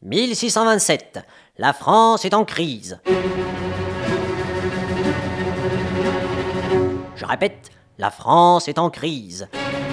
1627. La France est en crise. Je répète, la France est en crise.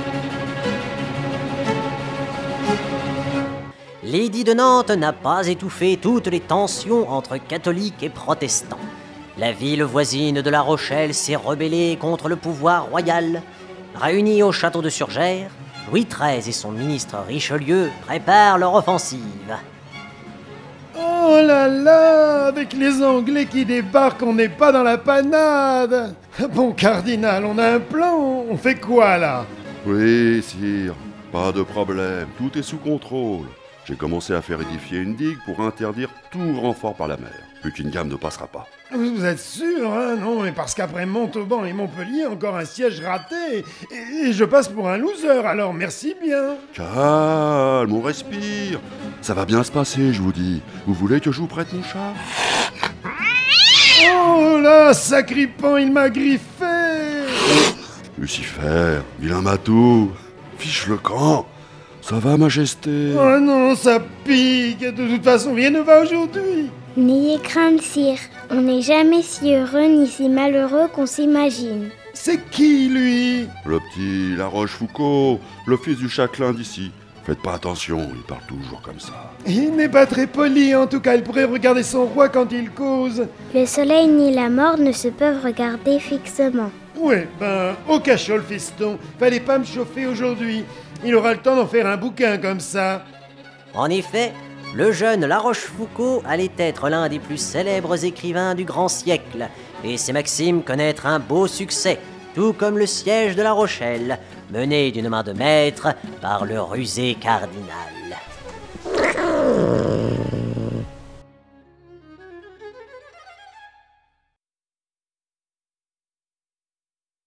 L'édit de Nantes n'a pas étouffé toutes les tensions entre catholiques et protestants. La ville voisine de La Rochelle s'est rebellée contre le pouvoir royal. Réunis au château de Surgères, Louis XIII et son ministre Richelieu préparent leur offensive. Oh là là, avec les Anglais qui débarquent, on n'est pas dans la panade. Bon cardinal, on a un plan, on fait quoi là? Oui, sire, pas de problème, tout est sous contrôle. J'ai commencé à faire édifier une digue pour interdire tout renfort par la mer. Buckingham ne passera pas. Vous êtes sûr, hein? Non, mais parce qu'après Montauban et Montpellier, encore un siège raté. Et je passe pour un loser, alors merci bien. Calme, on respire. Ça va bien se passer, je vous dis. Vous voulez que je vous prête mon chat? Oh là, sacripant, il m'a griffé. Lucifer, vilain matou, fiche le camp. Ça va, Majesté? Oh non, ça pique. De toute façon, rien ne va aujourd'hui. N'ayez crainte, sire. On n'est jamais si heureux ni si malheureux qu'on s'imagine. C'est qui, lui? Le petit La Rochefoucauld, le fils du châtelain d'ici. Faites pas attention, il parle toujours comme ça. Il n'est pas très poli, en tout cas, il pourrait regarder son roi quand il cause. Le soleil ni la mort ne se peuvent regarder fixement. Ouais, au cachot, le fiston. Fallait pas me chauffer aujourd'hui. Il aura le temps d'en faire un bouquin comme ça. En effet, le jeune La Rochefoucauld allait être l'un des plus célèbres écrivains du grand siècle, et ses maximes connaître un beau succès, tout comme le siège de La Rochelle, mené d'une main de maître par le rusé cardinal.